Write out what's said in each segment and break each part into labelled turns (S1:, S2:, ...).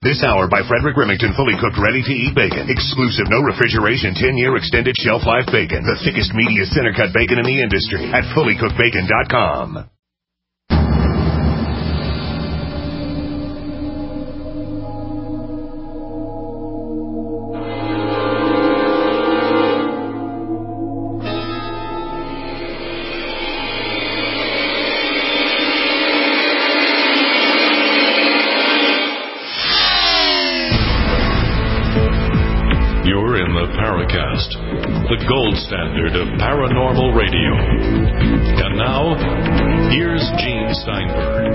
S1: This hour by Frederick Remington, fully cooked, ready-to-eat bacon. Exclusive, no refrigeration, 10-year extended shelf life bacon. The thickest, meatiest, center-cut bacon in the industry at fullycookedbacon.com.
S2: The gold standard of paranormal radio. And now, here's Gene Steinberg.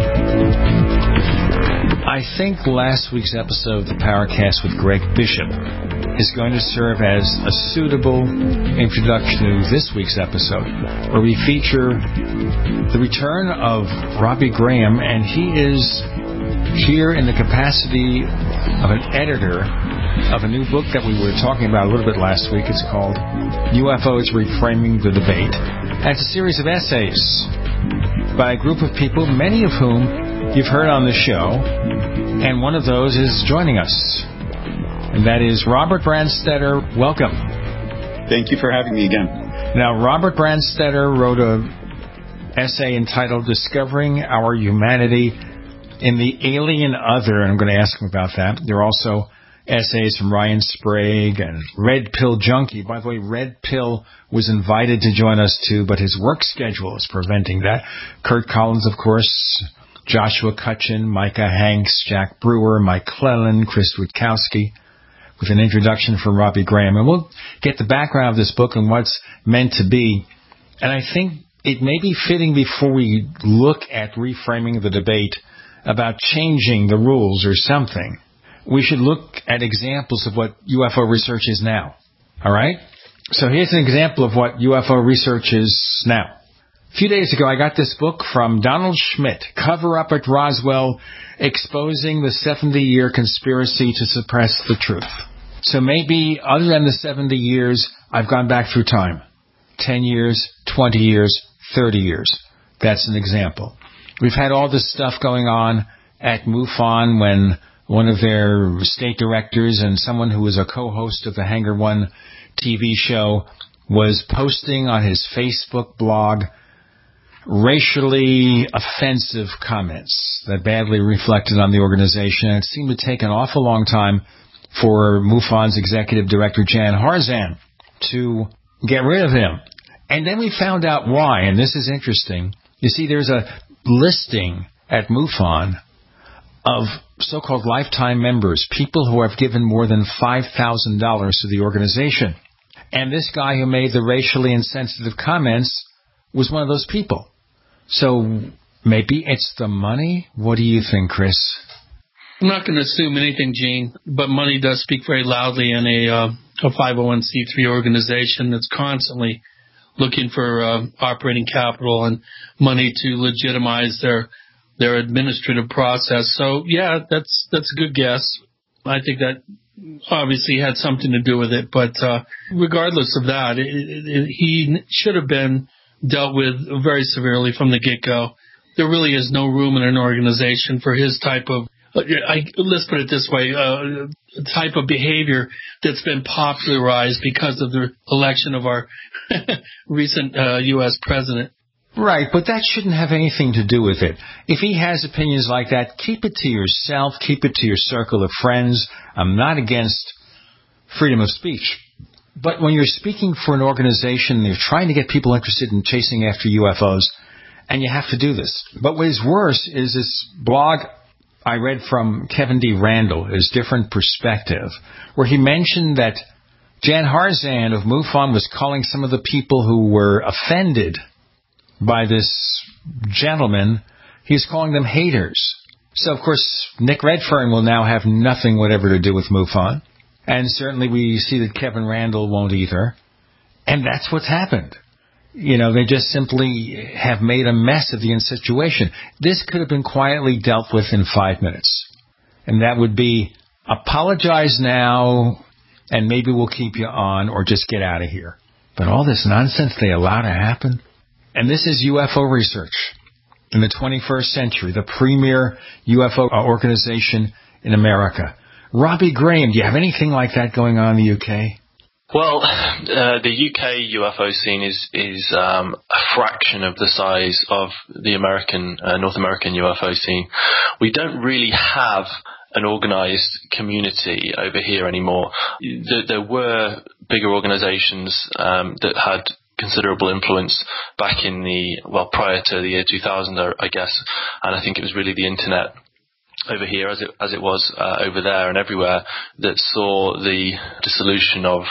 S3: I think last week's episode of the Paracast with Greg Bishop is going to serve as a suitable introduction to this week's episode, where we feature the return of Robbie Graham, and he is here in the capacity of an editor of a new book that we were talking about a little bit last week. It's called UFOs Reframing the Debate. And it's a series of essays by a group of people, many of whom you've heard on the show, and one of those is joining us. And that is Robert Branstetter. Welcome.
S4: Thank you for having me again.
S3: Now, Robert Branstetter wrote an essay entitled Discovering Our Humanity in the Alien Other, and I'm going to ask him about that. There are also essays from Ryan Sprague and Red Pill Junkie. By the way, Red Pill was invited to join us too, but his work schedule is preventing that. Kurt Collins, of course, Joshua Cutchin, Micah Hanks, Jack Brewer, Mike Clellan, Chris Witkowski, with an introduction from Robbie Graham. And we'll get the background of this book and what's meant to be. And I think it may be fitting, before we look at reframing the debate about changing the rules or something, we should look at examples of what UFO research is now. All right? So here's an example of what UFO research is now. A few days ago, I got this book from Donald Schmitt, Cover Up at Roswell, Exposing the 70-Year Conspiracy to Suppress the Truth. So maybe, other than the 70 years, I've gone back through time. 10 years, 20 years, 30 years. That's an example. We've had all this stuff going on at MUFON when one of their state directors and someone who was a co-host of the Hangar One TV show was posting on his Facebook blog racially offensive comments that badly reflected on the organization. It seemed to take an awful long time for MUFON's executive director, Jan Harzan, to get rid of him. And then we found out why, and this is interesting. You see, there's a listing at MUFON of so-called lifetime members, people who have given more than $5,000 to the organization. And this guy who made the racially insensitive comments was one of those people. So maybe it's the money? What do you think, Chris?
S5: I'm not going to assume anything, Gene, but money does speak very loudly in a 501c3 organization that's constantly looking for operating capital and money to legitimize their administrative process. So, yeah, that's a good guess. I think that obviously had something to do with it. But regardless of that, he should have been dealt with very severely from the get-go. There really is no room in an organization for his type of, let's put it this way, type of behavior that's been popularized because of the election of our recent U.S. president.
S3: Right, but that shouldn't have anything to do with it. If he has opinions like that, keep it to yourself, keep it to your circle of friends. I'm not against freedom of speech. But when you're speaking for an organization, you're trying to get people interested in chasing after UFOs, and you have to do this. But what is worse is this blog I read from Kevin D. Randall, his Different Perspective, where he mentioned that Jan Harzan of MUFON was calling some of the people who were offended by this gentleman, he's calling them haters. So, of course, Nick Redfern will now have nothing whatever to do with MUFON. And certainly we see that Kevin Randall won't either. And that's what's happened. You know, they just simply have made a mess of the situation. This could have been quietly dealt with in 5 minutes. And that would be, apologize now, and maybe we'll keep you on, or just get out of here. But all this nonsense they allow to happen? And this is UFO research in the 21st century, the premier UFO organization in America. Robbie Graham, do you have anything like that going on in the UK?
S6: Well, the UK UFO scene is a fraction of the size of the North American UFO scene. We don't really have an organised community over here anymore. There were bigger organisations that had considerable influence back in prior to the year 2000, I guess, and I think it was really the internet over here as it was over there and everywhere that saw the dissolution of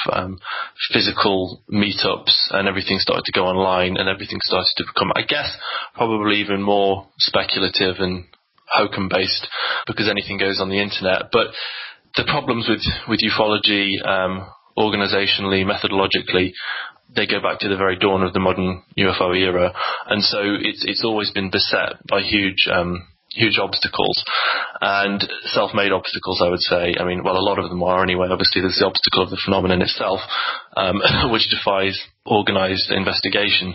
S6: physical meetups, and everything started to go online, and everything started to become, I guess, probably even more speculative and hokum based, because anything goes on the internet. But the problems with ufology, organizationally, methodologically, they go back to the very dawn of the modern UFO era, and so it's always been beset by huge obstacles, and self-made obstacles, I would say. I mean, well, a lot of them are anyway. Obviously, there's the obstacle of the phenomenon itself, which defies organised investigational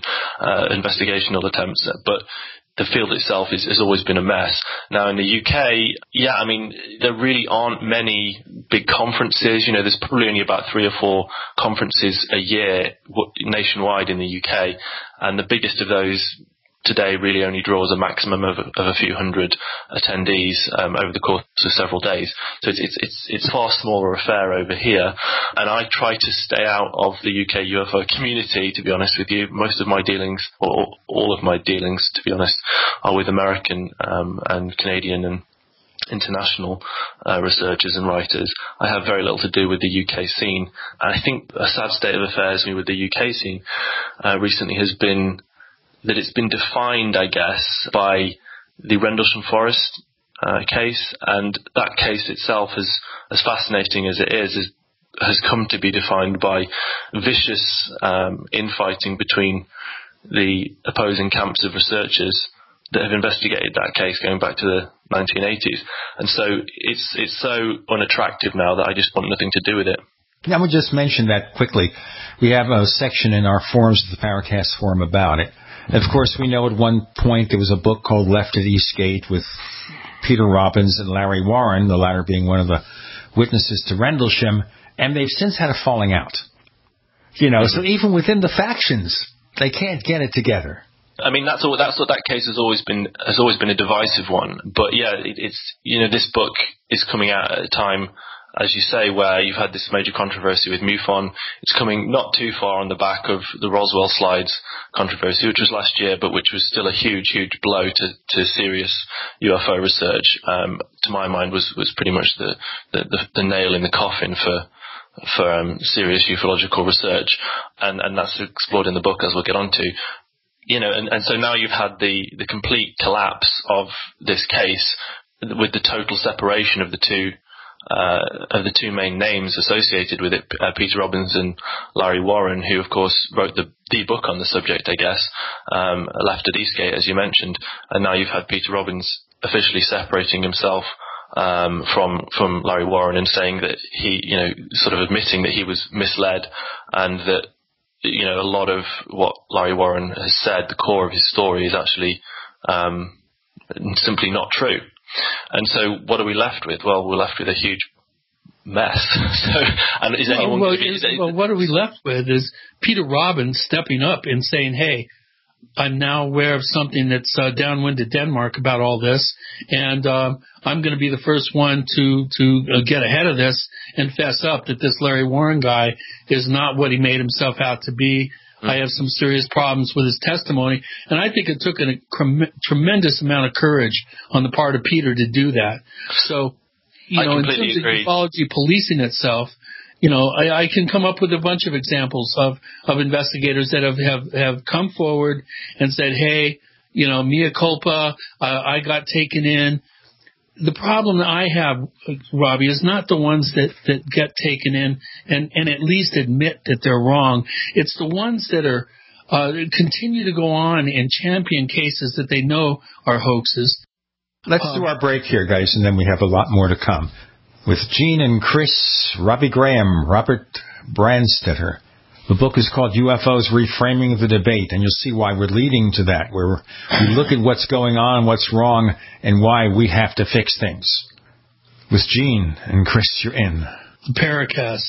S6: attempts. But the field itself has always been a mess. Now, in the UK, I mean, there really aren't many big conferences. You know, there's probably only about 3 or 4 conferences a year nationwide in the UK, and the biggest of those today really only draws a maximum of a few hundred attendees over the course of several days. So it's far smaller affair over here, and I try to stay out of the UK UFO community, to be honest with you. Most of my dealings, or all of my dealings, to be honest, are with American and Canadian and international researchers and writers. I have very little to do with the UK scene, and I think a sad state of affairs with the UK scene recently has been that it's been defined, I guess, by the Rendlesham Forest case, and that case itself, as fascinating as it is, has come to be defined by vicious infighting between the opposing camps of researchers that have investigated that case going back to the 1980s. And so it's so unattractive now that I just want nothing to do with it.
S3: I would just mention that quickly. We have a section in our forums, the Paracast forum, about it. Of course, we know at one point there was a book called Left at Eastgate with Peter Robbins and Larry Warren, the latter being one of the witnesses to Rendlesham, and they've since had a falling out. You know, so even within the factions, they can't get it together.
S6: I mean, that's what that case has always been a divisive one. But yeah, it's this book is coming out at a time, as you say, where you've had this major controversy with MUFON. It's coming not too far on the back of the Roswell slides controversy, which was last year, but which was still a huge, huge blow to serious UFO research. To my mind, was pretty much the nail in the coffin for serious ufological research, and that's explored in the book, as we'll get onto. You know, and so now you've had the complete collapse of this case with the total separation of the two main names associated with it, Peter Robbins and Larry Warren, who of course wrote the book on the subject, I guess, Left at Eastgate, as you mentioned, and now you've had Peter Robbins officially separating himself from Larry Warren and saying that he, sort of admitting that he was misled, and that, a lot of what Larry Warren has said, the core of his story, is actually simply not true. And so what are we left with? Well, we're left with a huge mess. And is anyone
S5: what are we left with is Peter Robbins stepping up and saying, hey, I'm now aware of something that's downwind to Denmark about all this, and I'm going to be the first one to get ahead of this and fess up that this Larry Warren guy is not what he made himself out to be. I have some serious problems with his testimony, and I think it took a tremendous amount of courage on the part of Peter to do that. So, in terms of ufology policing itself, I can come up with a bunch of examples of investigators that have come forward and said, hey, mea culpa, I got taken in. The problem that I have, Robbie, is not the ones that get taken in and at least admit that they're wrong. It's the ones that are continue to go on and champion cases that they know are hoaxes.
S3: Let's do our break here, guys, and then we have a lot more to come. With Gene and Chris, Robbie Graham, Robert Branstetter. The book is called UFOs Reframing the Debate, and you'll see why we're leading to that, where we look at what's going on, what's wrong, and why we have to fix things. With Gene and Chris, you're in
S5: the Paracast.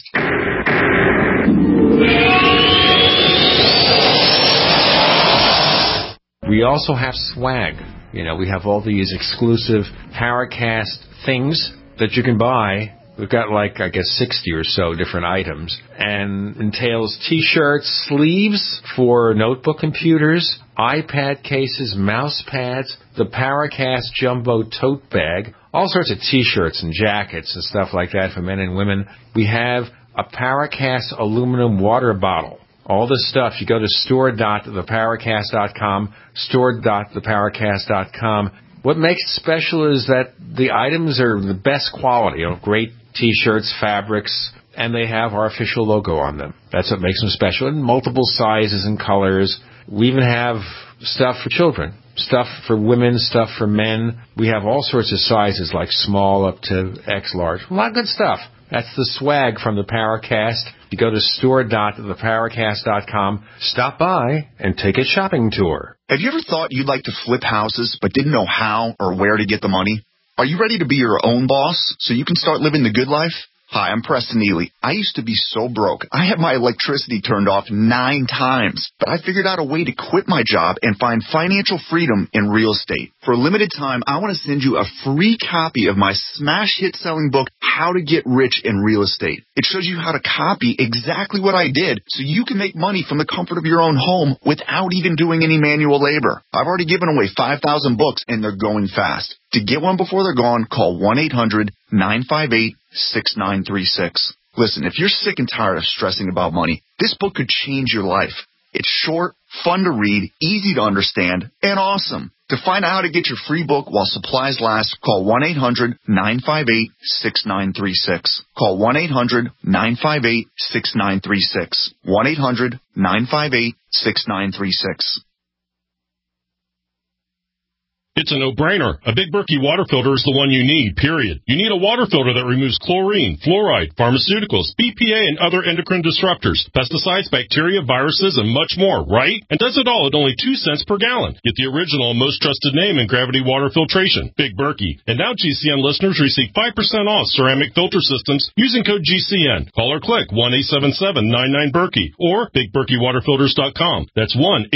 S3: We also have swag. We have all these exclusive Paracast things that you can buy. We've got 60 or so different items, and entails T-shirts, sleeves for notebook computers, iPad cases, mouse pads, the Paracast Jumbo tote bag, all sorts of T-shirts and jackets and stuff like that for men and women. We have a Paracast aluminum water bottle. All this stuff, you go to store.theparacast.com, store.theparacast.com. What makes it special is that the items are the best quality, great T-shirts, fabrics, and they have our official logo on them. That's what makes them special, in multiple sizes and colors. We even have stuff for children, stuff for women, stuff for men. We have all sorts of sizes, like small up to X large. A lot of good stuff. That's the swag from the Paracast. You go to store.theparacast.com, stop by, and take a shopping tour.
S7: Have you ever thought you'd like to flip houses but didn't know how or where to get the money? Are you ready to be your own boss so you can start living the good life? Hi, I'm Preston Neely. I used to be so broke. I had my electricity turned off 9 times, but I figured out a way to quit my job and find financial freedom in real estate. For a limited time, I want to send you a free copy of my smash hit selling book, How to Get Rich in Real Estate. It shows you how to copy exactly what I did so you can make money from the comfort of your own home without even doing any manual labor. I've already given away 5,000 books and they're going fast. To get one before they're gone, call 1-800-958-6936. Listen, if you're sick and tired of stressing about money, this book could change your life. It's short, fun to read, easy to understand, and awesome. To find out how to get your free book while supplies last, call 1-800-958-6936. Call 1-800-958-6936. 1-800-958-6936.
S8: It's a no-brainer. A Big Berkey water filter is the one you need, period. You need a water filter that removes chlorine, fluoride, pharmaceuticals, BPA, and other endocrine disruptors, pesticides, bacteria, viruses, and much more, right? And does it all at only 2 cents per gallon. Get the original and most trusted name in gravity water filtration, Big Berkey. And now GCN listeners receive 5% off ceramic filter systems using code GCN. Call or click 1-877-99-BERKEY or BigBerkeyWaterFilters.com. That's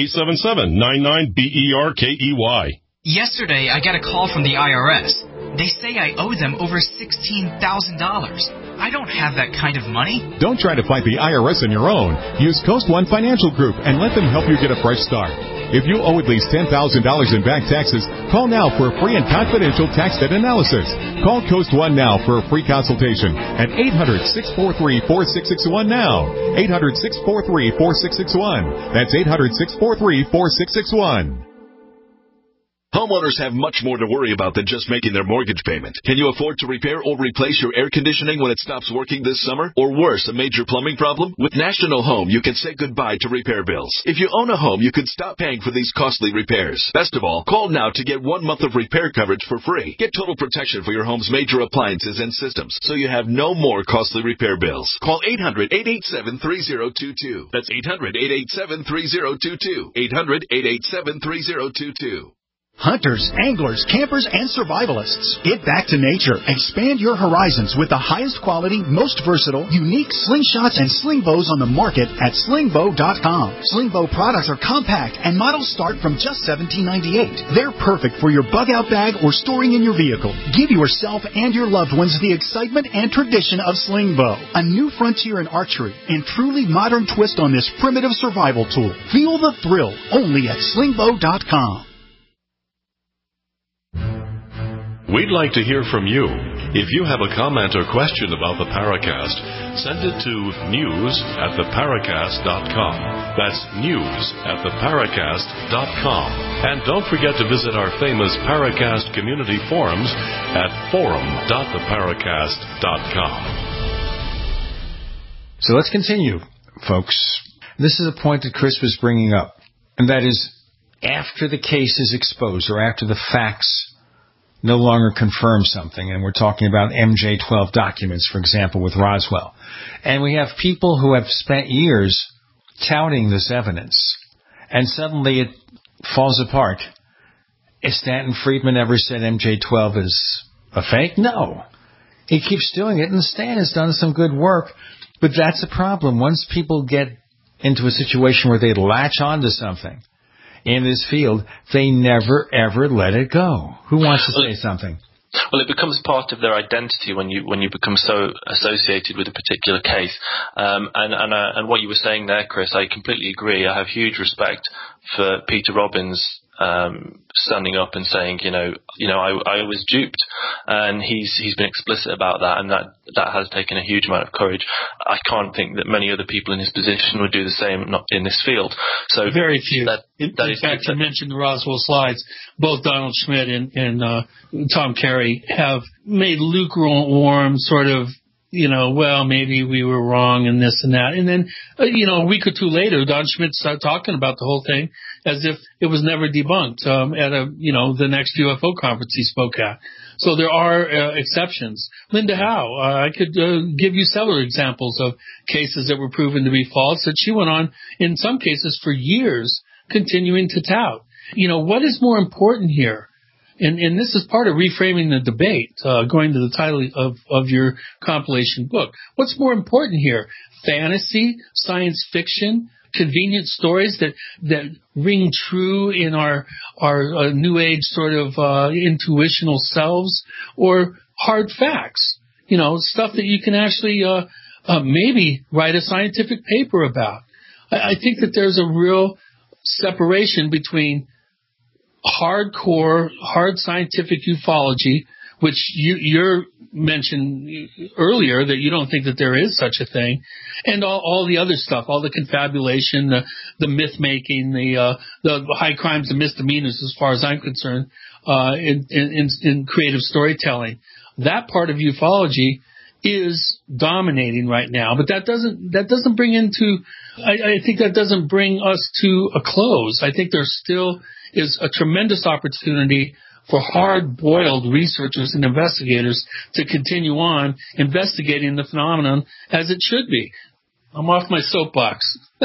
S8: 1-877-99-BERKEY.
S9: Yesterday, I got a call from the IRS. They say I owe them over $16,000. I don't have that kind of money.
S10: Don't try to fight the IRS on your own. Use Coast One Financial Group and let them help you get a fresh start. If you owe at least $10,000 in back taxes, call now for a free and confidential tax debt analysis. Call Coast One now for a free consultation at 800-643-4661 now. 800-643-4661. That's 800-643-4661.
S11: Homeowners have much more to worry about than just making their mortgage payment. Can you afford to repair or replace your air conditioning when it stops working this summer? Or worse, a major plumbing problem? With National Home, you can say goodbye to repair bills. If you own a home, you can stop paying for these costly repairs. Best of all, call now to get 1 month of repair coverage for free. Get total protection for your home's major appliances and systems, so you have no more costly repair bills. Call 800-887-3022. That's 800-887-3022. 800-887-3022.
S12: Hunters, anglers, campers, and survivalists. Get back to nature. Expand your horizons with the highest quality, most versatile, unique slingshots and sling bows on the market at slingbow.com. Slingbow products are compact and models start from just $17.98. They're perfect for your bug-out bag or storing in your vehicle. Give yourself and your loved ones the excitement and tradition of Slingbow, a new frontier in archery and truly modern twist on this primitive survival tool. Feel the thrill only at slingbow.com.
S2: We'd like to hear from you. If you have a comment or question about the Paracast, send it to news@theparacast.com. That's news@theparacast.com. And don't forget to visit our famous Paracast community forums at forum.theparacast.com.
S3: So let's continue, folks. This is a point that Chris was bringing up, and that is after the case is exposed or after the facts no longer confirm something, and we're talking about MJ-12 documents, for example, with Roswell. And we have people who have spent years touting this evidence, and suddenly it falls apart. Is Stanton Friedman ever said MJ-12 is a fake? No. he keeps doing it, and Stan has done some good work, but that's a problem. Once people get into a situation where they latch onto something in this field, they never, ever let it go. Who wants to say something?
S6: Well, it becomes part of their identity when you become so associated with a particular case. And what you were saying there, Chris, I completely agree. I have huge respect for Peter Robbins standing up and saying, I was duped, and he's been explicit about that, and that has taken a huge amount of courage. I can't think that many other people in his position would do the same, not in this field. So
S5: very few. In fact, you mentioned the Roswell slides. Both Donald Schmitt and Tom Carey have made lukewarm sort of, well, maybe we were wrong in this and that. And then, a week or two later, Don Schmitt started talking about the whole thing as if it was never debunked at the next UFO conference he spoke at. So there are exceptions. Linda Howe, I could give you several examples of cases that were proven to be false that she went on, in some cases, for years, continuing to tout. What is more important here? And this is part of reframing the debate, going to the title of your compilation book. What's more important here? Fantasy, science fiction, convenient stories that ring true in our new age sort of intuitional selves, or hard facts, stuff that you can actually maybe write a scientific paper about. I think that there's a real separation between hardcore, hard scientific ufology, which you mentioned earlier that you don't think that there is such a thing, and all the other stuff, all the confabulation, the myth making, the high crimes and misdemeanors, as far as I'm concerned, in creative storytelling. That part of ufology is dominating right now, but that doesn't bring I think that doesn't bring us to a close. I think there still is a tremendous opportunity for hard-boiled researchers and investigators to continue on investigating the phenomenon as it should be. I'm off my soapbox.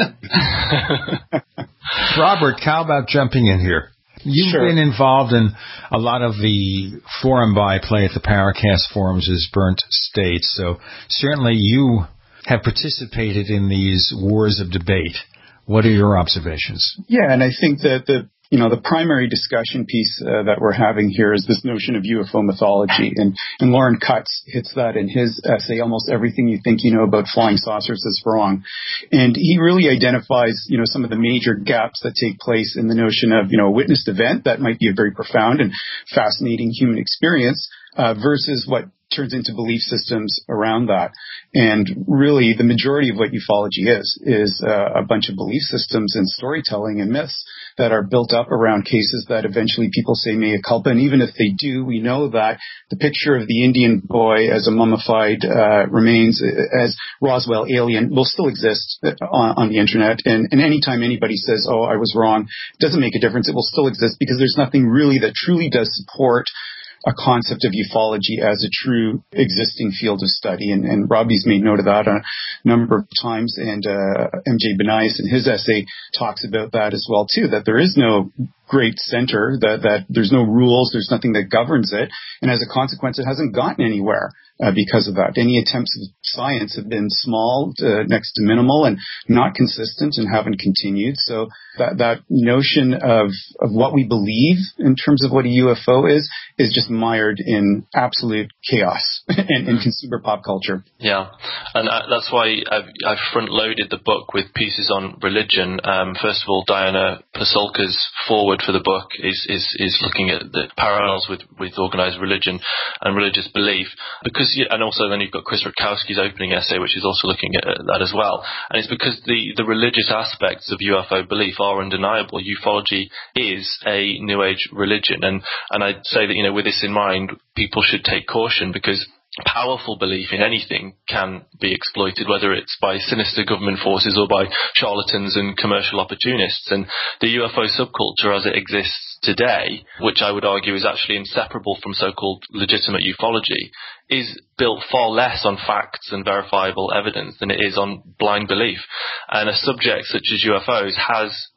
S3: Robert, how about jumping in here? You've been involved in a lot of the forum by-play at the Paracast forums as Burnt States, so certainly you have participated in these wars of debate. What are your observations?
S4: Yeah, and I think that the primary discussion piece that we're having here is this notion of UFO mythology. And Lauren Cutts hits that in his essay, Almost Everything You Think You Know About Flying Saucers is Wrong. And he really identifies, some of the major gaps that take place in the notion of, a witnessed event that might be a very profound and fascinating human experience versus what turns into belief systems around that. And really, the majority of what ufology is a bunch of belief systems and storytelling and myths that are built up around cases that eventually people say mea culpa. And even if they do, we know that the picture of the Indian boy as a mummified remains as Roswell alien will still exist on the internet. And anytime anybody says, oh, I was wrong, it doesn't make a difference. It will still exist because there's nothing really that truly does support a concept of ufology as a true existing field of study. And Robbie's made note of that a number of times. And MJ Benias in his essay talks about that as well, too, that there is no great center, that there's no rules, there's nothing that governs it. And as a consequence, it hasn't gotten anywhere because of that. Any attempts of science have been small, next to minimal, and not consistent and haven't continued. So that notion of what we believe in terms of what a UFO is just mired in absolute chaos and consumer pop culture.
S6: Yeah, and that's why I've front-loaded the book with pieces on religion. First of all, Diana Pasulka's forward for the book is looking at the parallels with organized religion and religious belief, and also then you've got Chris Rutkowski's opening essay, which is also looking at that as well. And it's because the religious aspects of UFO belief are undeniable. Ufology is a New Age religion, and I'd say that with this in mind, people should take caution, because powerful belief in anything can be exploited, whether it's by sinister government forces or by charlatans and commercial opportunists. And the UFO subculture as it exists today, which I would argue is actually inseparable from so-called legitimate ufology, is built far less on facts and verifiable evidence than it is on blind belief. And a subject such as UFOs has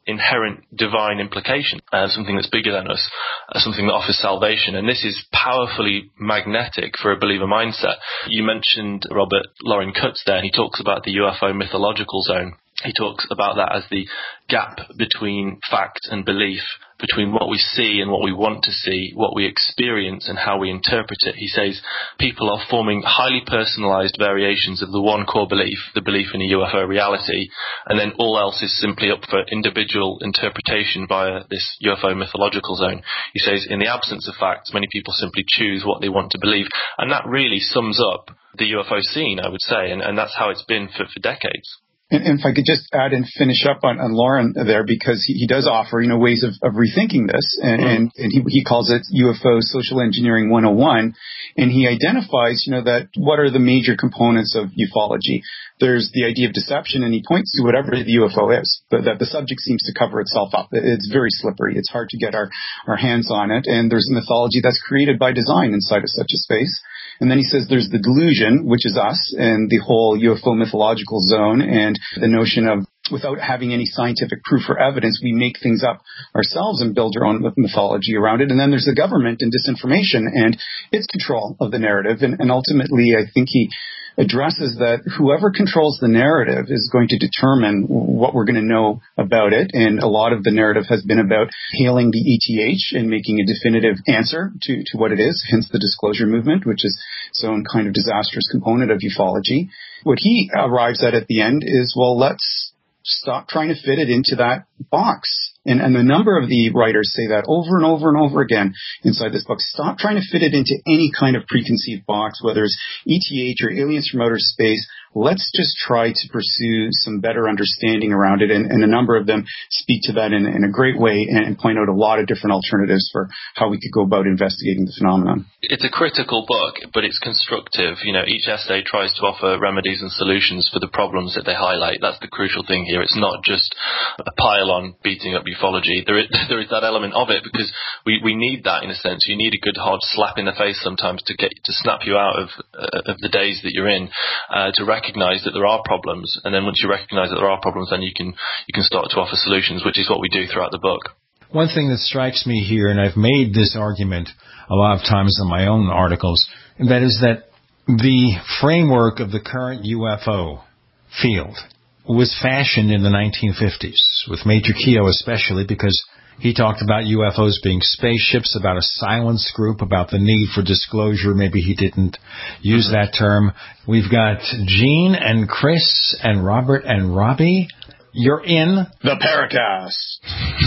S6: inherent divine implication, something that's bigger than us, something that offers salvation. And this is powerfully magnetic for a believer mindset. You mentioned Robert Loren Cutts there, and he talks about the UFO mythological zone. He talks about that as the gap between fact and belief, between what we see and what we want to see, what we experience and how we interpret it. He says people are forming highly personalized variations of the one core belief, the belief in a UFO reality, and then all else is simply up for individual interpretation via this UFO mythological zone. He says in the absence of facts, many people simply choose what they want to believe. And that really sums up the UFO scene, I would say, and that's how it's been for decades.
S4: And if I could just add and finish up on Loren there, because he does offer, ways of rethinking this, and he calls it UFO Social Engineering 101, and he identifies, that what are the major components of ufology. There's the idea of deception, and he points to whatever the UFO is, but that the subject seems to cover itself up. It's very slippery. It's hard to get our hands on it, and there's mythology that's created by design inside of such a space. And then he says there's the delusion, which is us, and the whole UFO mythological zone, and the notion of without having any scientific proof or evidence, we make things up ourselves and build our own mythology around it. And then there's the government and disinformation and its control of the narrative. And ultimately, I think he addresses that whoever controls the narrative is going to determine what we're going to know about it. And a lot of the narrative has been about hailing the ETH and making a definitive answer to what it is, hence the disclosure movement, which is its own kind of disastrous component of ufology. What he arrives at the end is, well, let's stop trying to fit it into that box. And a number of the writers say that over and over and over again inside this book. Stop trying to fit it into any kind of preconceived box, whether it's ETH or aliens from outer space. Let's just try to pursue some better understanding around it. And a number of them speak to that in a great way and point out a lot of different alternatives for how we could go about investigating the phenomenon. It's a critical book, but it's constructive. Each essay tries to offer remedies and solutions for the problems that they highlight. That's the crucial thing here. It's not just a pile on beating up ufology. There is that element of it, because we need that in a sense. You need a good hard slap in the face sometimes to snap you out of the days that you're in, to recognize that there are problems. And then once you recognize that there are problems, then you can start to offer solutions, which is what we do throughout the book.
S3: One thing that strikes me here, and I've made this argument a lot of times in my own articles, and that is that the framework of the current UFO field was fashioned in the 1950s, with Major Keogh especially, because he talked about UFOs being spaceships, about a silence group, about the need for disclosure. Maybe he didn't use that term. We've got Gene and Chris and Robert and Robbie. You're in
S13: the Paracast.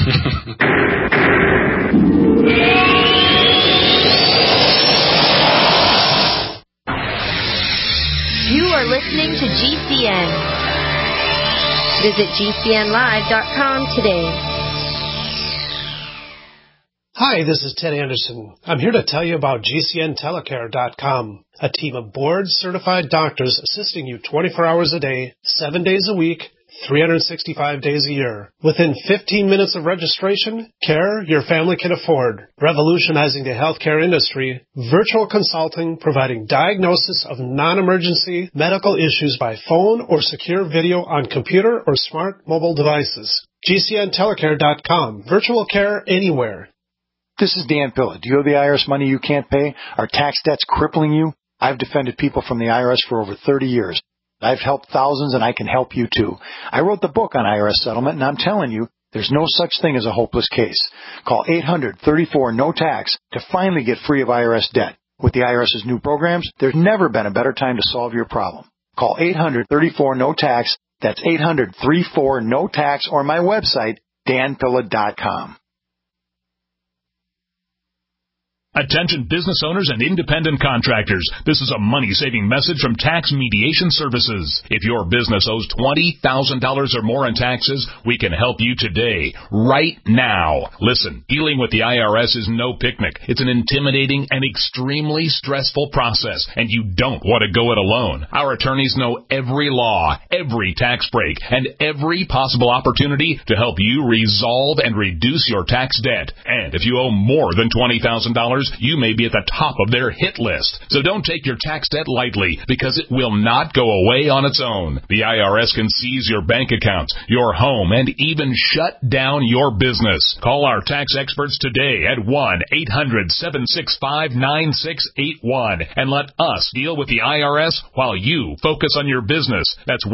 S14: You are listening to GCN. Visit GCNlive.com today.
S15: Hi, this is Ted Anderson. I'm here to tell you about GCNtelecare.com, a team of board-certified doctors assisting you 24 hours a day, 7 days a week, 365 days a year. Within 15 minutes of registration, care your family can afford. Revolutionizing the healthcare industry, virtual consulting providing diagnosis of non-emergency medical issues by phone or secure video on computer or smart mobile devices. GCNtelecare.com. Virtual care anywhere.
S16: This is Dan Pilla. Do you owe the IRS money you can't pay? Are tax debts crippling you? I've defended people from the IRS for over 30 years. I've helped thousands, and I can help you too. I wrote the book on IRS settlement, and I'm telling you, there's no such thing as a hopeless case. Call 800-34-NO-TAX to finally get free of IRS debt. With the IRS's new programs, there's never been a better time to solve your problem. Call 800-34-NO-TAX. That's 800-34-NO-TAX, or my website, danpilla.com.
S17: Attention business owners and independent contractors. This is a money-saving message from Tax Mediation Services. If your business owes $20,000 or more in taxes, we can help you today, right now. Listen, dealing with the IRS is no picnic. It's an intimidating and extremely stressful process, and you don't want to go it alone. Our attorneys know every law, every tax break, and every possible opportunity to help you resolve and reduce your tax debt. And if you owe more than $20,000, customers, you may be at the top of their hit list. So don't take your tax debt lightly, because it will not go away on its own. The IRS can seize your bank accounts, your home, and even shut down your business. Call our tax experts today at 1-800-765-9681 and let us deal with the IRS while you focus on your business. That's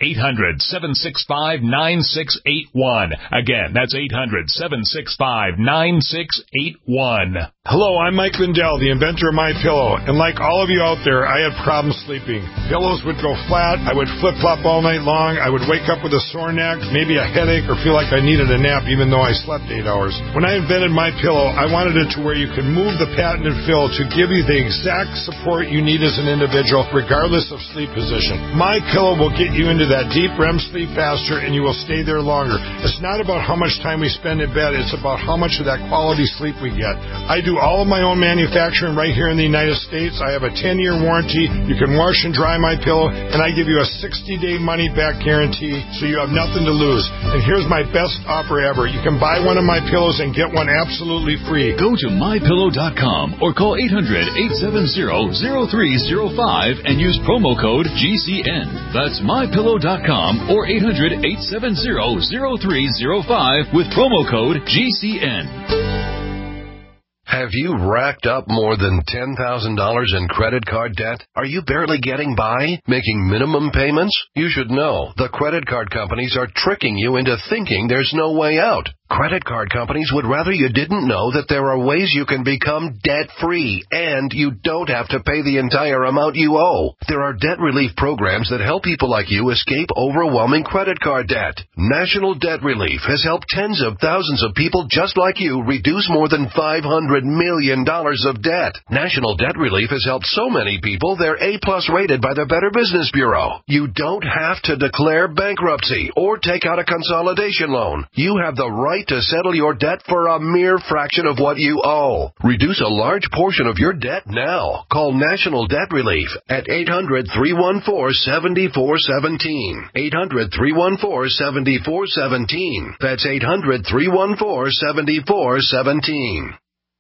S17: 1-800-765-9681. Again, that's 800-765-9681.
S13: Hello, I'm Mike Lindell, the inventor of MyPillow, and like all of you out there, I had problems sleeping. Pillows would go flat, I would flip-flop all night long, I would wake up with a sore neck, maybe a headache, or feel like I needed a nap even though I slept 8 hours. When I invented MyPillow, I wanted it to where you could move the patented fill to give you the exact support you need as an individual, regardless of sleep position. MyPillow will get you into that deep REM sleep faster, and you will stay there longer. It's not about how much time we spend in bed, it's about how much of that quality sleep we get. I do all of my own manufacturing right here in the United States. I have a 10-year warranty. You can wash and dry my pillow, and I give you a 60-day money-back guarantee, so you have nothing to lose. And here's my best offer ever. You can buy one of my pillows and get one absolutely free.
S18: Go to MyPillow.com or call 800-870-0305 and use promo code GCN. That's MyPillow.com or 800-870-0305 with promo code GCN.
S19: Have you racked up more than $10,000 in credit card debt? Are you barely getting by, making minimum payments? You should know the credit card companies are tricking you into thinking there's no way out. Credit card companies would rather you didn't know that there are ways you can become debt-free, and you don't have to pay the entire amount you owe. There are debt relief programs that help people like you escape overwhelming credit card debt. National Debt Relief has helped tens of thousands of people just like you reduce more than $500 million of debt. National Debt Relief has helped so many people they're A-plus rated by the Better Business Bureau. You don't have to declare bankruptcy or take out a consolidation loan. You have the right to settle your debt for a mere fraction of what you owe. Reduce a large portion of your debt now. Call National Debt Relief at 800-314-7417. 800-314-7417. That's 800-314-7417.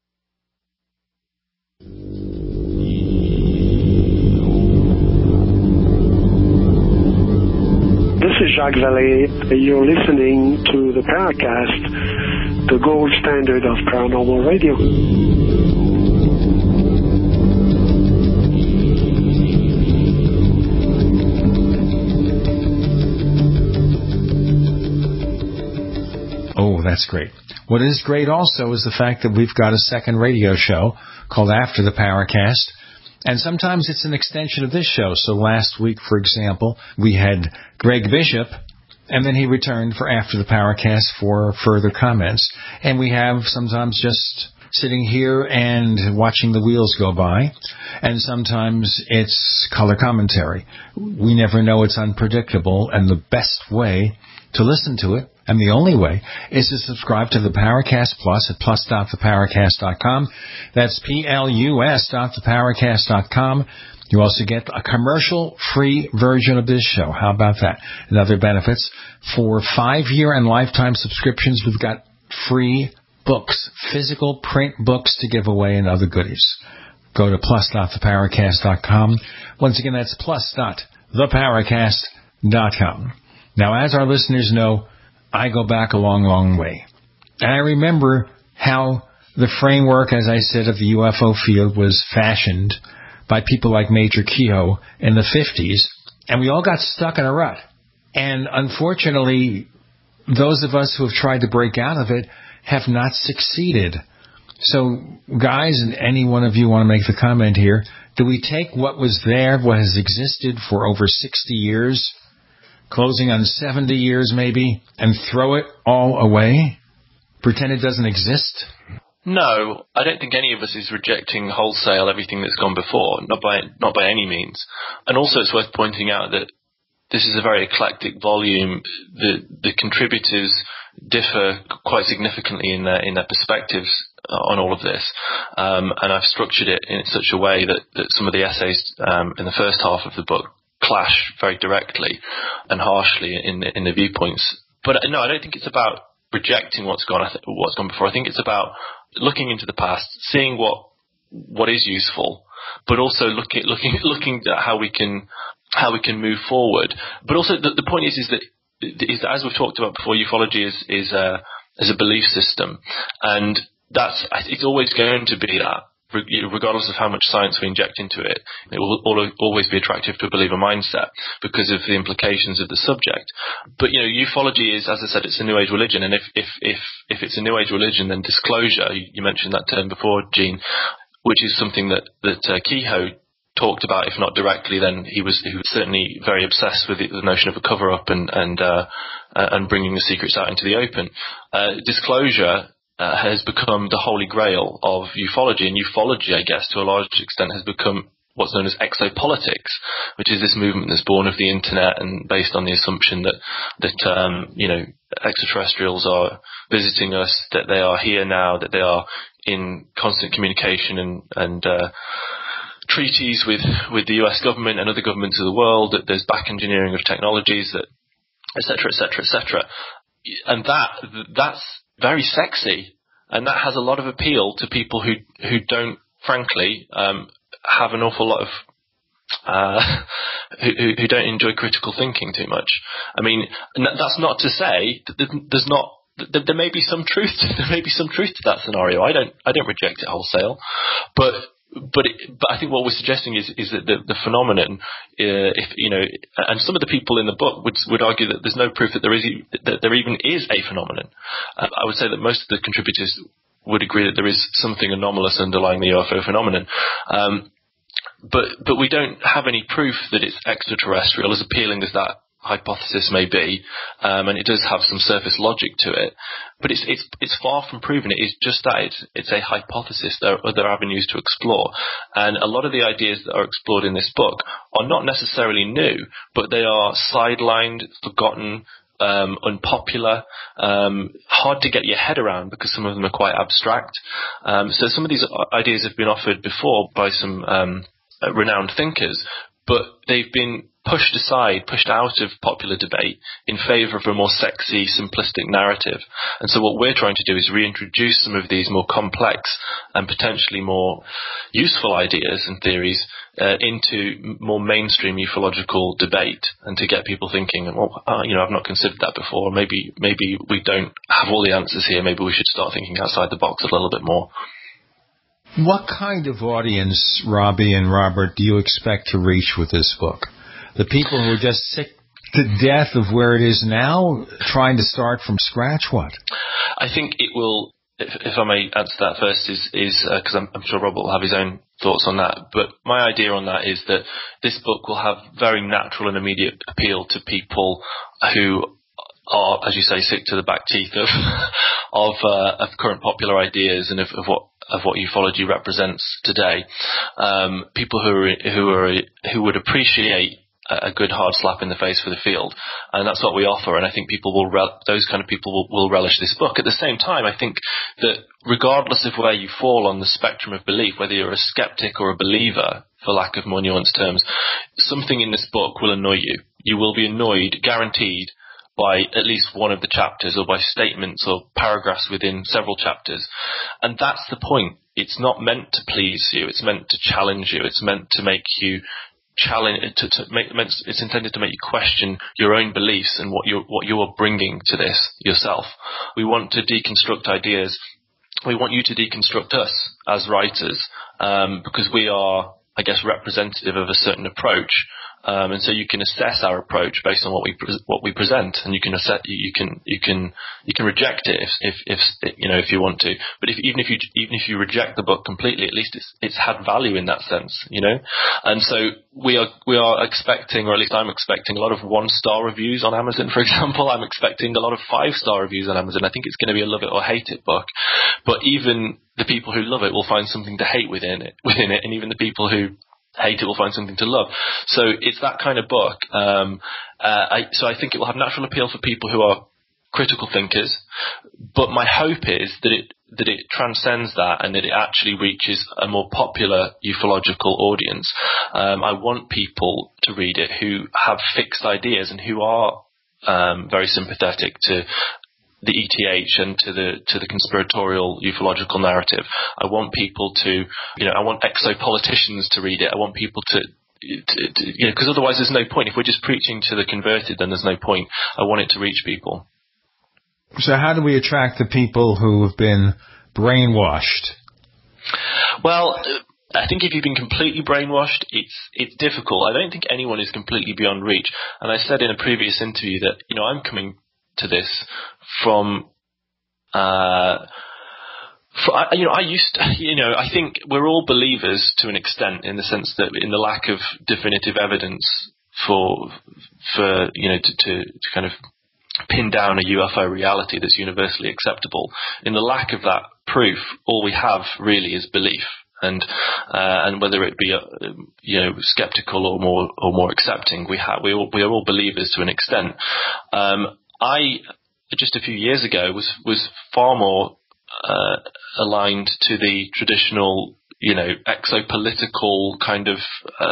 S20: This is Jacques Vallée. You're listening to the Paracast, the gold standard of paranormal radio.
S3: Oh, that's great. What is great also is the fact that we've got a second radio show called After the Paracast. And sometimes it's an extension of this show. So last week, for example, we had Greg Bishop, and then he returned for After the Paracast for further comments. And we have sometimes just sitting here and watching the wheels go by, and sometimes it's color commentary. We never know, it's unpredictable, and the best way to listen to it, and the only way, is to subscribe to the Paracast Plus at plus.theparacast.com. That's plus.theparacast.com. You also get a commercial-free version of this show. How about that? And other benefits. For 5-year and lifetime subscriptions, we've got free books, physical print books to give away, and other goodies. Go to plus.theparacast.com. Once again, that's plus.theparacast.com. Now, as our listeners know, I go back a long, long way. And I remember how the framework, as I said, of the UFO field was fashioned by people like Major Kehoe in the 50s, and we all got stuck in a rut. And unfortunately, those of us who have tried to break out of it have not succeeded. So, guys, and any one of you want to make the comment here, do we take what was there, what has existed for over 60 years, closing on 70 years maybe, and throw it all away? Pretend it doesn't exist?
S6: No, I don't think any of us is rejecting wholesale everything that's gone before, not by any means. And also it's worth pointing out that this is a very eclectic volume. The contributors differ quite significantly in their perspectives on all of this. And I've structured it in such a way that some of the essays in the first half of the book clash very directly and harshly in the viewpoints. But no, I don't think it's about rejecting what's gone before. I think it's about looking into the past, seeing what what is useful, but also looking at how we can move forward. But also the point is that as we've talked about before, ufology is a belief system, and it's always going to be that. Regardless of how much science we inject into it, it will always be attractive to a believer mindset because of the implications of the subject. But ufology is, as I said, it's a New Age religion, and if it's a New Age religion, then disclosure. You mentioned that term before, Gene, which is something that Kehoe talked about, if not directly, then he was certainly very obsessed with the notion of a cover up and bringing the secrets out into the open. Disclosure has become the holy grail of ufology, and ufology, I guess, to a large extent has become what's known as exopolitics, which is this movement that's born of the internet and based on the assumption that extraterrestrials are visiting us, that they are here now, that they are in constant communication and treaties with the US government and other governments of the world, that there's back engineering of technologies, that et cetera, and that's very sexy, and that has a lot of appeal to people who don't, frankly, have an awful lot of who don't enjoy critical thinking too much. I mean, that's not to say that there may be some truth. There may be some truth to that scenario. I don't reject it wholesale, but I think what we're suggesting is that the phenomenon, and some of the people in the book would argue that there's no proof that there even is a phenomenon. I would say that most of the contributors would agree that there is something anomalous underlying the UFO phenomenon. But we don't have any proof that it's extraterrestrial, as appealing as that hypothesis may be, and it does have some surface logic to it, but it's far from proven. It is just that it's a hypothesis. There are other avenues to explore, and a lot of the ideas that are explored in this book are not necessarily new, but they are sidelined, forgotten, unpopular, hard to get your head around because some of them are quite abstract. So some of these ideas have been offered before by some renowned thinkers, but they've been pushed out of popular debate in favor of a more sexy, simplistic narrative. And so what we're trying to do is reintroduce some of these more complex and potentially more useful ideas and theories into more mainstream ufological debate, and to get people thinking, well, I've not considered that before. Maybe we don't have all the answers here. Maybe we should start thinking outside the box a little bit more.
S3: What kind of audience, Robbie and Robert, do you expect to reach with this book? The people who are just sick to death of where it is now, trying to start from scratch? What? I
S6: think it will, if I may answer that first, is because I'm sure Robert will have his own thoughts on that. But my idea on that is that this book will have very natural and immediate appeal to people who are, as you say, sick to the back teeth of current popular ideas and of what ufology represents today. People who would appreciate a good hard slap in the face for the field, and that's what we offer. And I think those kind of people will relish this book. At the same time, I think that regardless of where you fall on the spectrum of belief, whether you're a skeptic or a believer, for lack of more nuanced terms, something in this book will annoy you. You will be annoyed, guaranteed, by at least one of the chapters, or by statements or paragraphs within several chapters. And that's the point. It's not meant to please you. It's meant to challenge you. It's meant to make you it's intended to make you question your own beliefs and what you are bringing to this yourself. We want to deconstruct ideas. We want you to deconstruct us as writers, because we are, I guess, representative of a certain approach. And so you can assess our approach based on what we present, and you can reject it if you want to. But even if you reject the book completely, at least it's had value in that sense, And so we are expecting, or at least I'm expecting, a lot of 1-star reviews on Amazon, for example. I'm expecting a lot of 5-star reviews on Amazon. I think it's going to be a love it or hate it book. But even the people who love it will find something to hate within it, and even the people who hate it will find something to love. So it's that kind of book. So I think it will have natural appeal for people who are critical thinkers. But my hope is that it transcends that, and that it actually reaches a more popular ufological audience. I want people to read it who have fixed ideas and who are very sympathetic to the ETH and to the conspiratorial ufological narrative. I want people to, I want exopoliticians to read it. I want people to because otherwise there's no point. If we're just preaching to the converted, then there's no point. I want it to reach people.
S3: So how do we attract the people who have been brainwashed?
S6: Well, I think if you've been completely brainwashed, it's difficult. I don't think anyone is completely beyond reach. And I said in a previous interview that, I'm coming to this from, I think we're all believers to an extent, in the sense that in the lack of definitive evidence to kind of pin down a UFO reality that's universally acceptable. In the lack of that proof, all we have really is belief. And whether it be skeptical or more accepting, we are all believers to an extent. I just a few years ago was far more aligned to the traditional, exopolitical kind of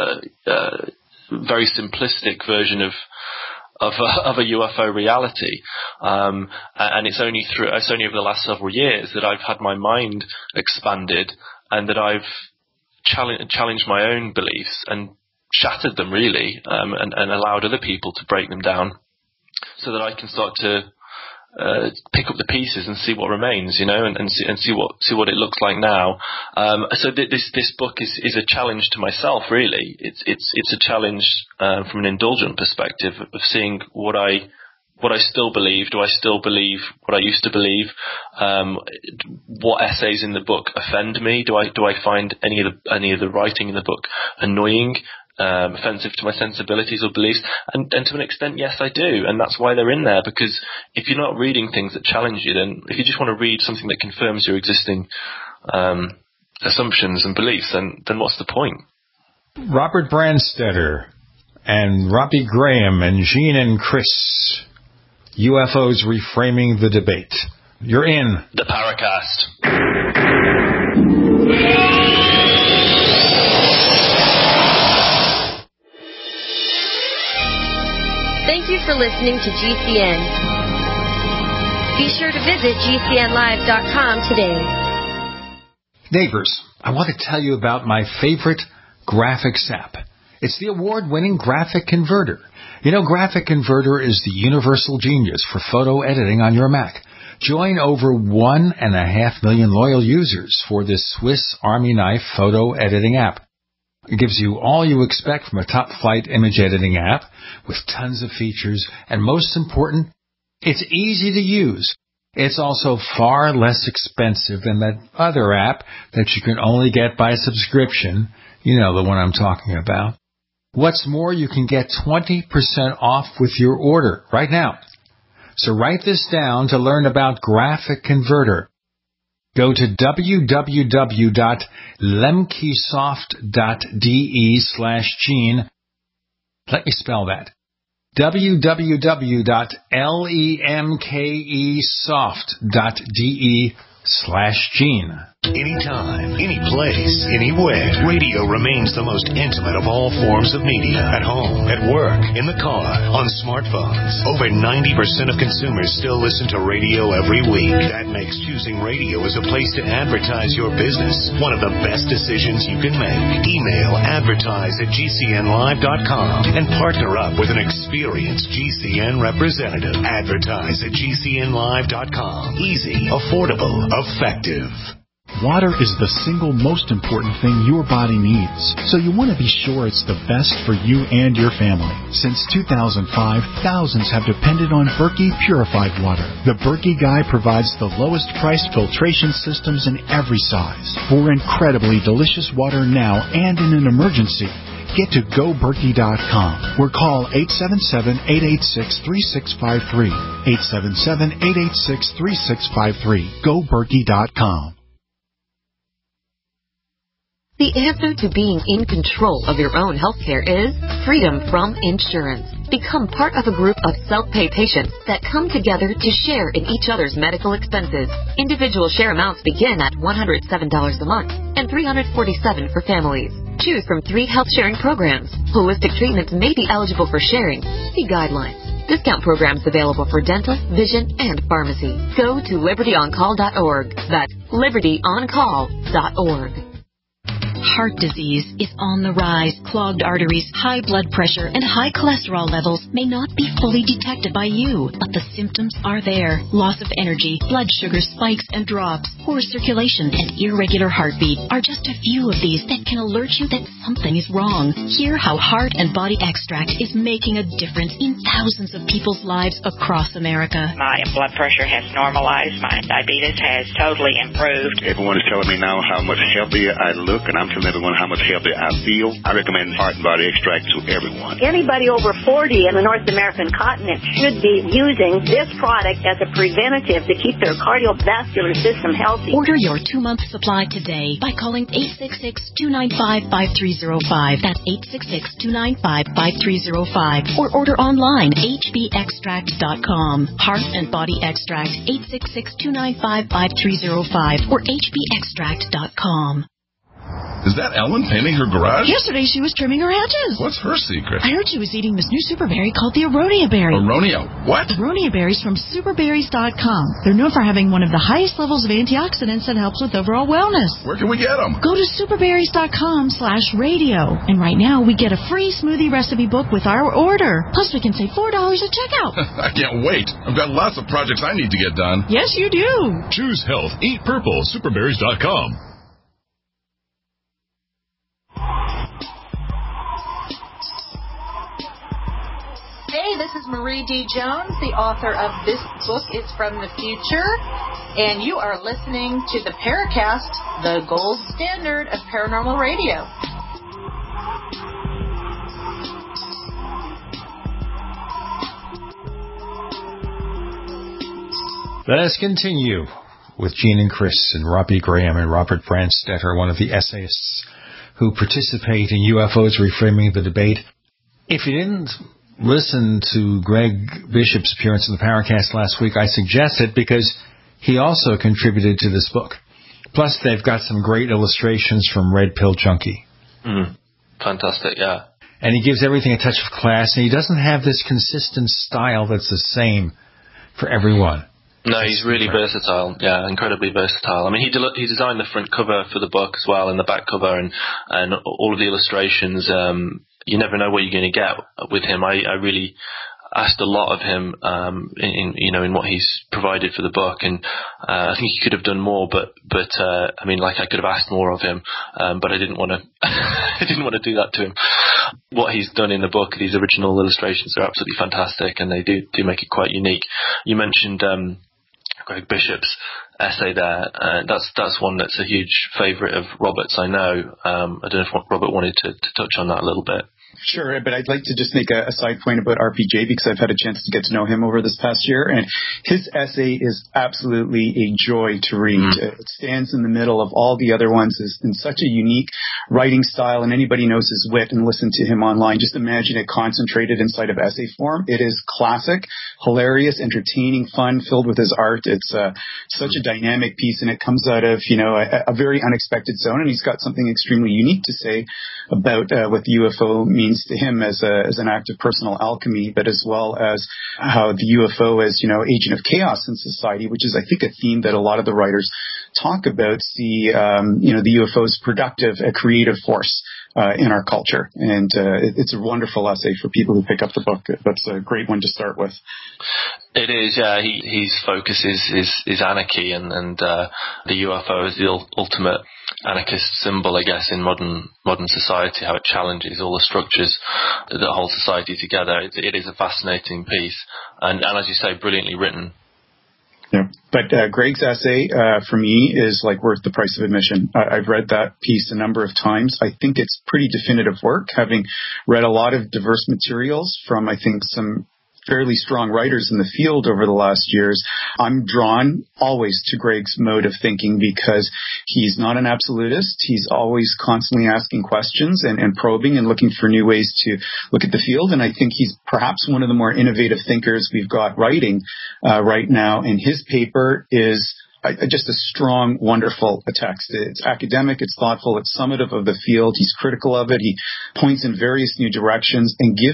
S6: very simplistic version of a UFO reality, and it's only over the last several years that I've had my mind expanded, and that I've challenged my own beliefs and shattered them really, and allowed other people to break them down, so that I can start to pick up the pieces and see what remains, and see what it looks like now. So this book is a challenge to myself, really. It's a challenge from an indulgent perspective of seeing what I still believe. Do I still believe what I used to believe? What essays in the book offend me? Do I find any of the writing in the book annoying? Offensive to my sensibilities or beliefs, and to an extent, yes, I do, and that's why they're in there. Because if you're not reading things that challenge you, then if you just want to read something that confirms your existing assumptions and beliefs, then what's the point?
S3: Robert Branstetter and Robbie Graham and Gene and Chris, UFOs Reframing the Debate. You're in
S6: the Paracast.
S14: Thank you for listening to GCN. Be sure to visit GCNlive.com today.
S3: Neighbors, I want to tell you about my favorite graphics app. It's the award-winning Graphic Converter. Graphic Converter is the universal genius for photo editing on your Mac. Join over 1.5 million loyal users for this Swiss Army knife photo editing app. It gives you all you expect from a top-flight image editing app with tons of features, and most important, it's easy to use. It's also far less expensive than that other app that you can only get by subscription. You know the one I'm talking about. What's more, you can get 20% off with your order right now. So write this down to learn about Graphic Converter. Go to www.lemkesoft.de/Gene. Let me spell that. www.lemkesoft.de/Gene.
S1: Anytime, any place, anywhere. Radio remains the most intimate of all forms of media. At home, at work, in the car, on smartphones. Over 90% of consumers still listen to radio every week. That makes choosing radio as a place to advertise your business one of the best decisions you can make. Email advertise@gcnlive.com and partner up with an experienced GCN representative. Advertise@gcnlive.com. Easy, affordable, effective.
S12: Water is the single most important thing your body needs, so you want to be sure it's the best for you and your family. Since 2005, thousands have depended on Berkey purified water. The Berkey Guy provides the lowest priced filtration systems in every size. For incredibly delicious water now and in an emergency, get to GoBerkey.com or call 877-886-3653. 877-886-3653. GoBerkey.com.
S21: The answer to being in control of your own healthcare is freedom from insurance. Become part of a group of self-pay patients that come together to share in each other's medical expenses. Individual share amounts begin at $107 a month and $347 for families. Choose from 3 health sharing programs. Holistic treatments may be eligible for sharing. See guidelines. Discount programs available for dental, vision, and pharmacy. Go to libertyoncall.org. That's libertyoncall.org.
S7: Heart disease is on the rise. Clogged arteries, high blood pressure, and high cholesterol levels may not be fully detected by you, but the symptoms are there. Loss of energy, blood sugar spikes and drops, poor circulation, and irregular heartbeat are just a few of these that can alert you that something is wrong. Hear how Heart and Body Extract is making a difference in thousands of people's lives across America.
S22: My blood pressure has normalized. My diabetes has totally improved.
S23: Everyone is telling me now how much healthier I look, and I'm telling everyone how much healthier I feel. I recommend Heart and Body Extract to everyone.
S24: Anybody over 40 in the North American continent should be using this product as a preventative to keep their cardiovascular system healthy.
S7: Order your 2-month supply today by calling 866-295-5305. That's 866-295-5305. Or order online, hbextract.com. Heart and Body Extract, 866-295-5305 or hbextract.com.
S25: Is that Ellen painting her garage?
S26: Yesterday she was trimming her hedges.
S25: What's her secret?
S26: I heard she was eating this new superberry called the Aronia berry.
S25: Aronia what?
S26: Aronia berries from superberries.com. They're known for having one of the highest levels of antioxidants that helps with overall wellness.
S25: Where can we get them?
S26: Go to superberries.com/radio. And right now we get a free smoothie recipe book with our order. Plus we can save $4 at checkout.
S25: I can't wait. I've got lots of projects I need to get done.
S26: Yes, you do.
S17: Choose health. Eat purple. Superberries.com.
S27: Hey, this is Marie D. Jones, the author of This Book is from the Future, and you are listening to the Paracast, the gold standard of paranormal radio.
S3: Let us continue with Gene and Chris and Robbie Graham and Robert Branstetter, one of the essayists who participate in UFOs Reframing the Debate. If you didn't listen to Greg Bishop's appearance in the Paracast last week, I suggest it because he also contributed to this book. Plus, they've got some great illustrations from Red Pill Junkie.
S6: Fantastic, yeah.
S3: And he gives everything a touch of class, and he doesn't have this consistent style that's the same for everyone.
S6: No, he's really versatile. Yeah, incredibly versatile. I mean, he designed the front cover for the book as well, and the back cover, and all of the illustrations. You never know what you're going to get with him. I really asked a lot of him in what he's provided for the book, and I think he could have done more. But I mean, like I could have asked more of him, but I didn't want to. I didn't want to do that to him. What he's done in the book, these original illustrations are absolutely fantastic, and they do make it quite unique. You mentioned Greg Bishop's essay there. That's one that's a huge favourite of Robert's, I know. I don't know if Robert wanted to touch on that a little bit.
S4: Sure, but I'd like to just make a side point about RPJ because I've had a chance to get to know him over this past year, and his essay is absolutely a joy to read. It stands in the middle of all the other ones in such a unique writing style, and anybody knows his wit and listen to him online. Just imagine it concentrated inside of essay form. It is classic, hilarious, entertaining, fun, filled with his art. It's such a dynamic piece, and it comes out of a very unexpected zone, and he's got something extremely unique to say about what the UFO means to him as an act of personal alchemy, but as well as how the UFO is, agent of chaos in society, which is, I think, a theme that a lot of the writers talk about. See, the UFO is productive, a creative force in our culture, and it's a wonderful essay for people who pick up the book. That's a great one to start with.
S6: It is, yeah. His focus is anarchy, and the UFO is the ultimate anarchist symbol, I guess, in modern society, how it challenges all the structures that hold society together. It is a fascinating piece, and as you say, brilliantly written.
S4: Yeah, but Greg's essay for me is like worth the price of admission. I've read that piece a number of times. I think it's pretty definitive work, having read a lot of diverse materials from, I think, some fairly strong writers in the field over the last years. I'm drawn always to Greg's mode of thinking because he's not an absolutist. He's always constantly asking questions and probing and looking for new ways to look at the field. And I think he's perhaps one of the more innovative thinkers we've got writing right now. And his paper is just a strong, wonderful text. It's academic, it's thoughtful, it's summative of the field. He's critical of it. He points in various new directions and gives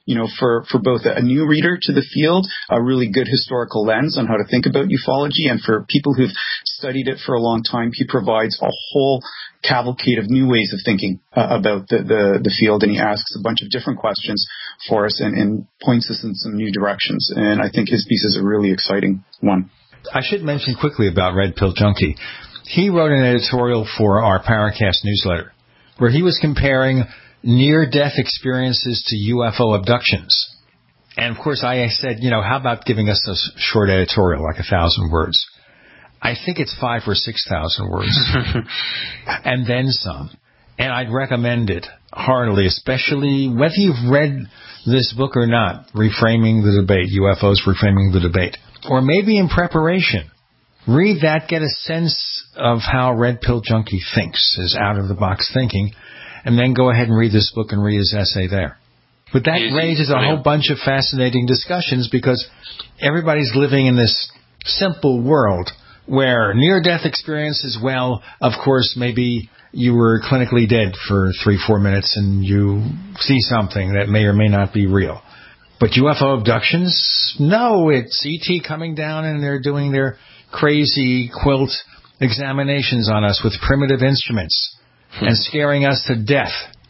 S4: for both a new reader to the field, a really good historical lens on how to think about ufology, and for people who've studied it for a long time, he provides a whole cavalcade of new ways of thinking about the field, and he asks a bunch of different questions for us and points us in some new directions. And I think his piece is a really exciting one.
S3: I should mention quickly about Red Pill Junkie. He wrote an editorial for our Paracast newsletter where he was comparing near-death experiences to UFO abductions. And, of course, I said, how about giving us a short editorial, like 1,000 words? I think it's 5,000 or 6,000 words, and then some. And I'd recommend it heartily, especially whether you've read this book or not, Reframing the Debate, UFOs Reframing the Debate, or maybe in preparation. Read that, get a sense of how Red Pill Junkie thinks, his out-of-the-box thinking, and then go ahead and read this book and read his essay there. But that raises a whole bunch of fascinating discussions because everybody's living in this simple world where near-death experiences, well, of course, maybe you were clinically dead for 3-4 minutes and you see something that may or may not be real. But UFO abductions? No, it's ET coming down and they're doing their crazy quilt examinations on us with primitive instruments and scaring us to death.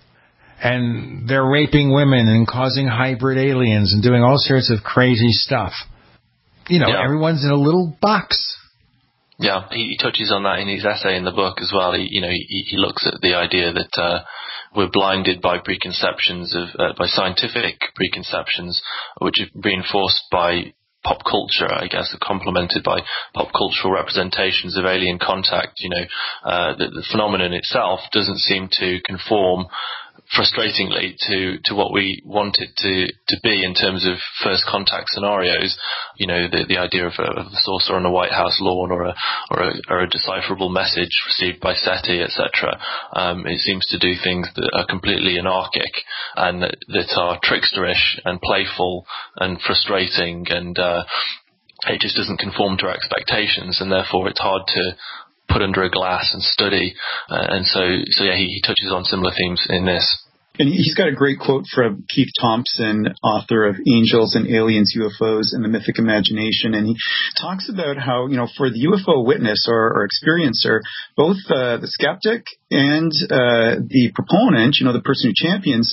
S3: And they're raping women and causing hybrid aliens and doing all sorts of crazy stuff. Everyone's in a little box.
S6: Yeah, he touches on that in his essay in the book as well. He looks at the idea that we're blinded by preconceptions by scientific preconceptions, which are reinforced by pop culture, I guess, complemented by pop cultural representations of alien contact. The phenomenon itself doesn't seem to conform, frustratingly, to what we want it to be in terms of first contact scenarios. The idea of a saucer on a White House lawn or a decipherable message received by SETI, etc. It seems to do things that are completely anarchic and that are tricksterish and playful and frustrating, and it just doesn't conform to our expectations, and therefore it's hard to put under a glass and study. He touches on similar themes in this.
S4: And he's got a great quote from Keith Thompson, author of Angels and Aliens, UFOs, and the Mythic Imagination. And he talks about how, for the UFO witness or experiencer, both the skeptic and the proponent, the person who champions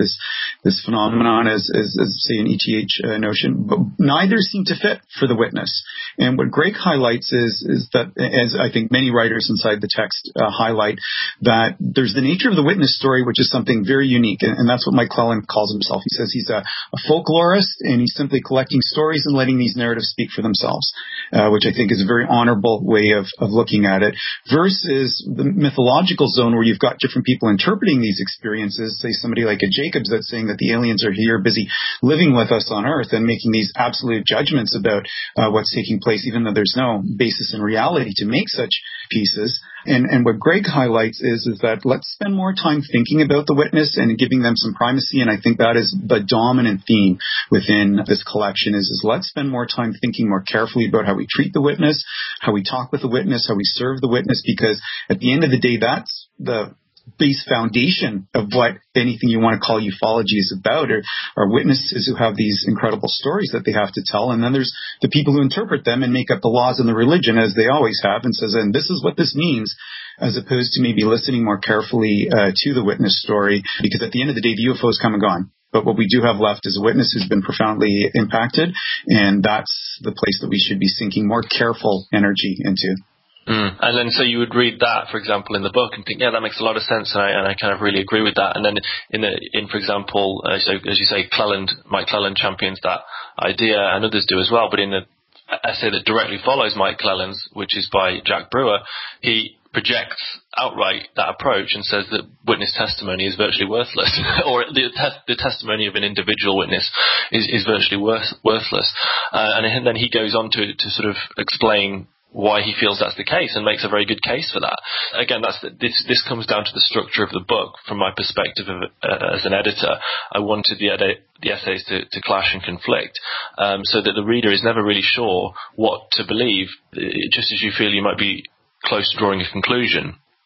S4: this phenomenon as say an ETH notion, but neither seem to fit for the witness. And what Greg highlights is that, as I think many writers inside the text highlight, that there's the nature of the witness story, which is something very unique, and that's what Mike Clelland calls himself. He says he's a folklorist, and he's simply collecting stories and letting these narratives speak for themselves, which I think is a very honorable way of looking at it, versus the mythological zone where you've got different people interpreting these experiences, say somebody like a Jacobs that's saying that the aliens are here busy living with us on Earth and making these absolute judgments about what's taking place, even though there's no basis in reality to make such pieces. And what Greg highlights is that let's spend more time thinking about the witness and giving them some primacy. And I think that is the dominant theme within this collection is let's spend more time thinking more carefully about how we treat the witness, how we talk with the witness, how we serve the witness, because at the end of the day, that's the base foundation of what anything you want to call ufology is about, are witnesses who have these incredible stories that they have to tell. And then there's the people who interpret them and make up the laws and the religion, as they always have, and says, and this is what this means, as opposed to maybe listening more carefully to the witness story, because at the end of the day, the UFO is come and gone. But what we do have left is a witness who's been profoundly impacted, and that's the place that we should be sinking more careful energy into.
S6: And then so you would read that, for example, in the book and think, yeah, that makes a lot of sense, and I kind of really agree with that. And then in for example, so as you say, Mike Clelland champions that idea, and others do as well. But in the essay that directly follows Mike Clelland's, which is by Jack Brewer, he projects outright that approach and says that witness testimony is virtually worthless, or the testimony of an individual witness is virtually worthless. And then he goes on to sort of explain why he feels that's the case and makes a very good case for that. Again, this comes down to the structure of the book. From my perspective as an editor, I wanted the essays to clash and conflict, so that the reader is never really sure what to believe, just as you feel you might be close to drawing a conclusion.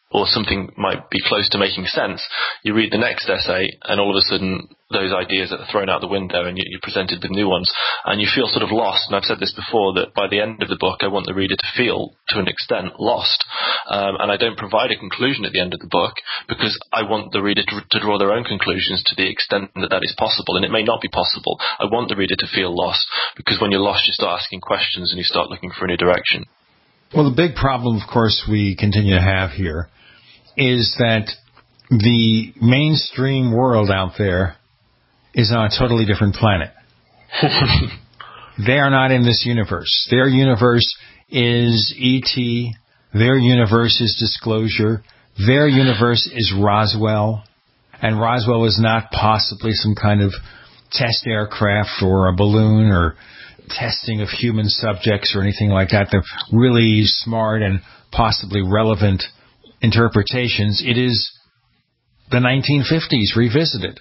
S6: or something might be close to making sense, you read the next essay, and all of a sudden those ideas are thrown out the window and you're presented with new ones, and you feel sort of lost. And I've said this before, that by the end of the book I want the reader to feel, to an extent, lost. And I don't provide a conclusion at the end of the book because I want the reader to draw their own conclusions to the extent that that is possible, and it may not be possible. I want the reader to feel lost, because when you're lost you start asking questions and you start looking for a new direction.
S3: Well, the big problem, of course, we continue to have here is that the mainstream world out there is on a totally different planet. They are not in this universe. Their universe is E.T., their universe is Disclosure, their universe is Roswell, and Roswell is not possibly some kind of test aircraft or a balloon or testing of human subjects or anything like that. They're really smart and possibly relevant interpretations. It is the 1950s revisited.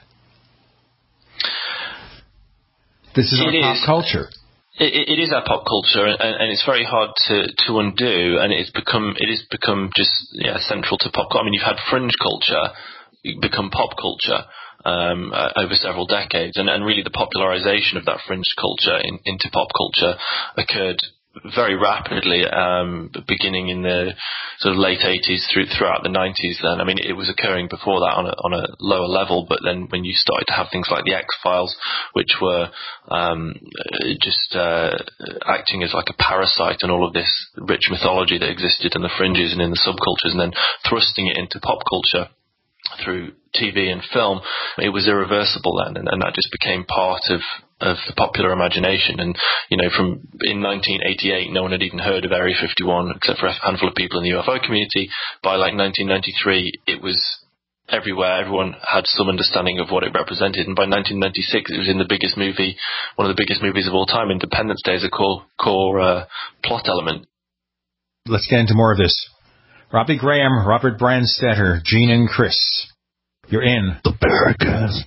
S3: This is our pop culture.
S6: It is our pop culture, and it's very hard to undo, and it has become just central to pop culture. I mean, you've had fringe culture become pop culture over several decades, and really the popularization of that fringe culture into pop culture occurred very rapidly, beginning in the sort of late 80s throughout the 90s then. I mean, it was occurring before that on a lower level, but then when you started to have things like the X-Files, which were just acting as like a parasite on all of this rich mythology that existed in the fringes and in the subcultures, and then thrusting it into pop culture through TV and film, it was irreversible then, and that just became part of the popular imagination. And, from in 1988, no one had even heard of Area 51 except for a handful of people in the UFO community. By like 1993, it was everywhere. Everyone had some understanding of what it represented. And by 1996, it was in the biggest movie, one of the biggest movies of all time, Independence Day, as a core plot element.
S3: Let's get into more of this. Robbie Graham, Robert Brandstetter, Gene and Chris. You're in the Paracast.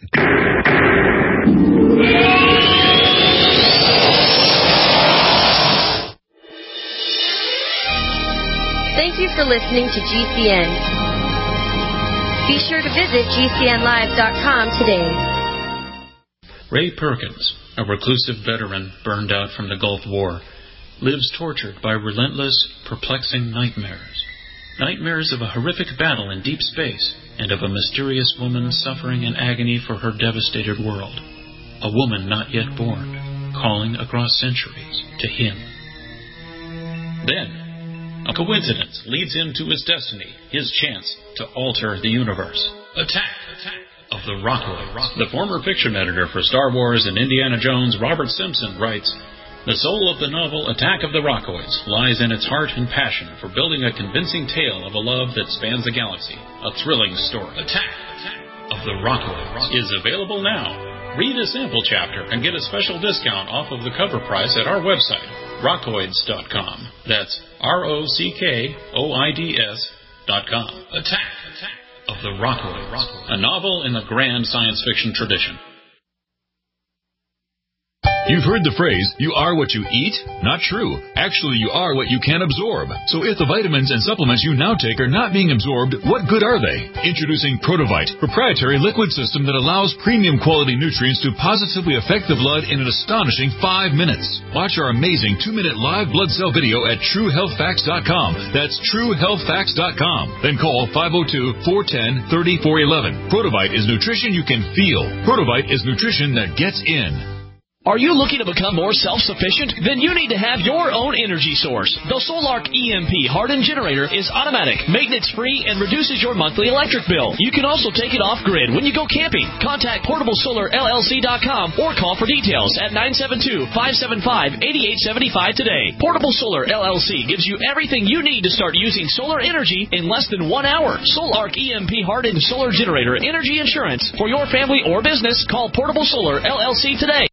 S14: Thank you for listening to GCN. Be sure to visit GCNlive.com today.
S2: Ray Perkins, a reclusive veteran burned out from the Gulf War, lives tortured by relentless, perplexing nightmares. Nightmares of a horrific battle in deep space and of a mysterious woman suffering in agony for her devastated world. A woman not yet born, calling across centuries to him. Then, a coincidence leads him to his destiny, his chance to alter the universe. Attack of the Rockoids. The former fiction editor for Star Wars and Indiana Jones, Robert Simpson, writes, "The soul of the novel Attack of the Rockoids lies in its heart and passion for building a convincing tale of a love that spans the galaxy, a thrilling story. Attack of the Rockoids is available now. Read a sample chapter and get a special discount off of the cover price at our website, rockoids.com. That's ROCKOIDS.com. Attack of the Rockoids, a novel in the grand science fiction tradition."
S18: You've heard the phrase, you are what you eat? Not true. Actually, you are what you can absorb. So if the vitamins and supplements you now take are not being absorbed, what good are they? Introducing Protovite, proprietary liquid system that allows premium quality nutrients to positively affect the blood in an astonishing 5 minutes. Watch our amazing 2-minute live blood cell video at TrueHealthFacts.com. That's TrueHealthFacts.com. Then call 502-410-3411. Protovite is nutrition you can feel. Protovite is nutrition that gets in.
S5: Are you looking to become more self-sufficient? Then you need to have your own energy source. The Solark EMP hardened generator is automatic, maintenance-free, and reduces your monthly electric bill. You can also take it off-grid when you go camping. Contact PortableSolarLLC.com or call for details at 972-575-8875 today. Portable Solar LLC gives you everything you need to start using solar energy in less than 1 hour. Solark EMP hardened solar generator energy insurance. For your family or business, call Portable Solar LLC today.